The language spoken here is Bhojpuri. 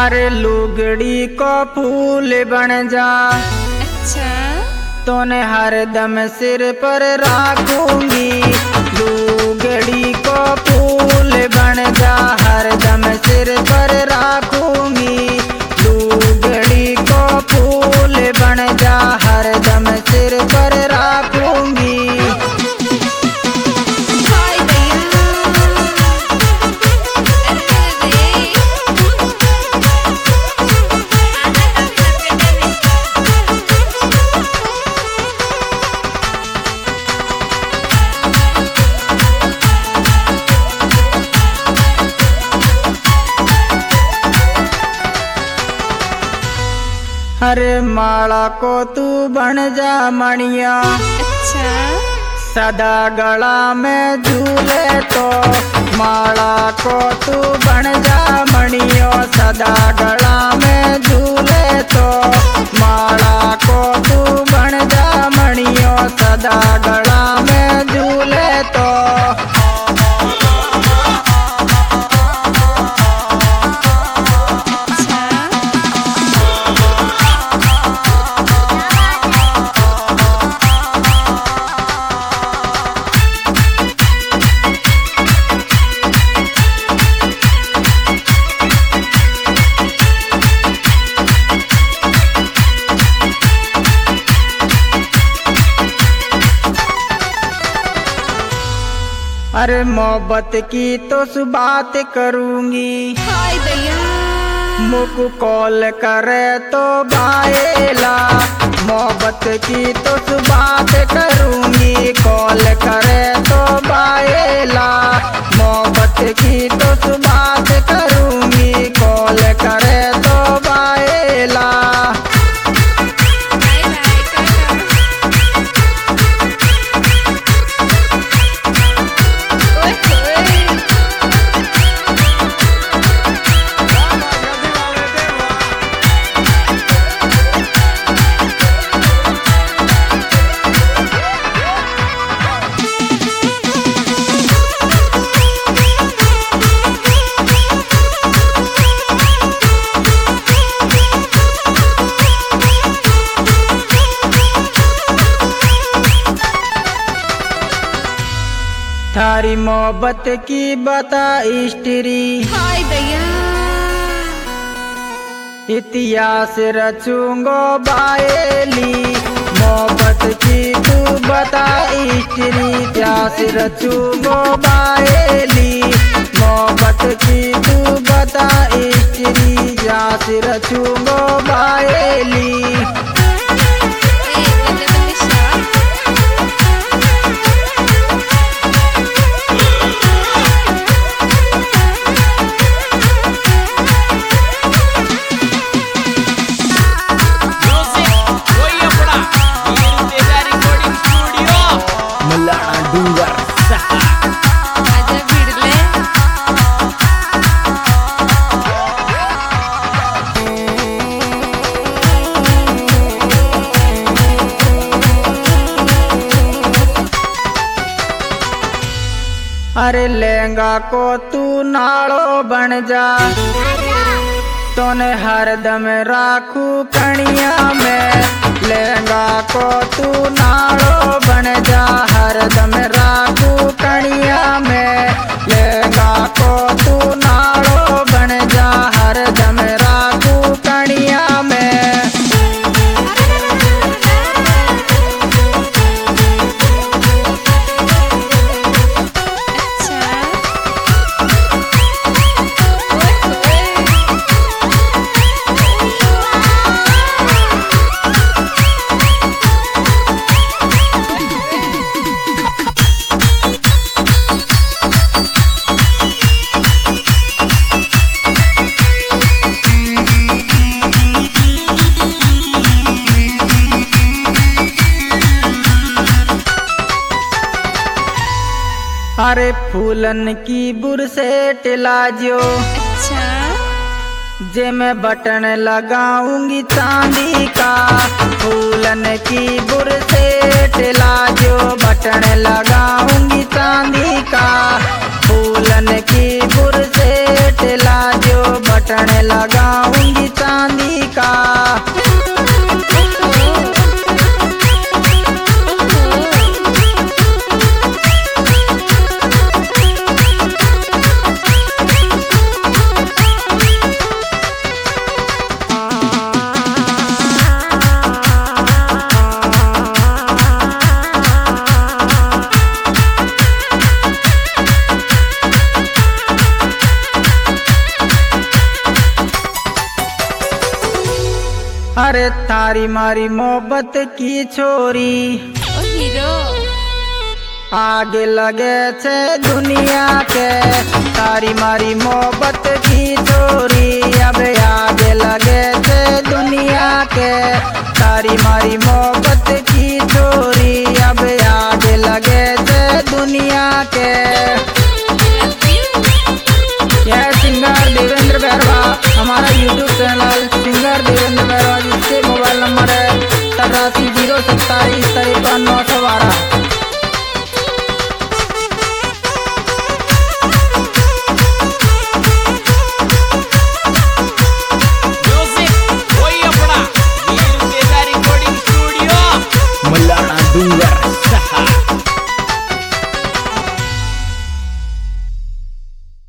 अरे लुगड़ी को फूल बन जा। अच्छा तोने हरदम सिर पर राखूंगी। लुगड़ी को फूल बन जा, हरदम सिर पर राखूंगी। लुगड़ी को फूल बन जा, हरदम सिर पर राखूंगी। हाय भैया अरे माला को तू बन जा मणिया। अच्छा सदा गला में झूले तो माला को तू बन जा मणियो। सदा गला में झूले तो माला को तू बन जा मणियो। सदा गला में झूले तो अरे मोहब्बत की तो बात करूंगी। हाय भैया मुख कॉल करे तो बाएला। मोहब्बत की तो बात करूंगी, कॉल करे तो बाएला। मोहब्बत की तो बात करूंगी, कॉल करे तो बाएला। बाय बाय टाटा ओए ओए थारी मोहब्बत की बता हिस्ट्री। हाय भैया इतिहास रचूंगो बाएली। मोहब्बत की तू बता हिस्ट्री। इतिहास रचूंगो बाएली। मोहब्बत की तू बता हिस्ट्री। इतिहास रचूंगो बाएली। ए बल्ले बल्ले शाह आजा भिड़ले अरे लहंगा को तू नाड़ो बन जा। तोने हरदम राखू कणिया में। लहंगा को तू नाड़ो बन जा, हरदम राखू कणिया में। लहंगा को तू नाड़ो बन जा, हरदम राखू कणिया में। अच्छा ओए अरे फूलन की बुरसेट लाजियो। अच्छा जे मैं बटन लगाऊंगी चांदी का, फूलन की बुरसेट लाजो। बटन लगाऊंगी चांदी का, फूलन की बुरसेट लाजो। बटन लगाऊंगी चांदी का। अरे तारी मारी मोहब्बत की छोरी, ओ हीरो आगे लगे छे दुनिया के। तारी मारी मोहब्बत की छोरी, अब आगे लगे छे दुनिया के। तारी मारी मोहब्बत की छोरी, अब आगे लगे छे दुनिया के। यह सिंगर देवेंद्र बैरवा, हमारा यूट्यूब चैनल सिंगर देवेंद्र बैरवा, जिसके मोबाइल नंबर है 83 027 53 912।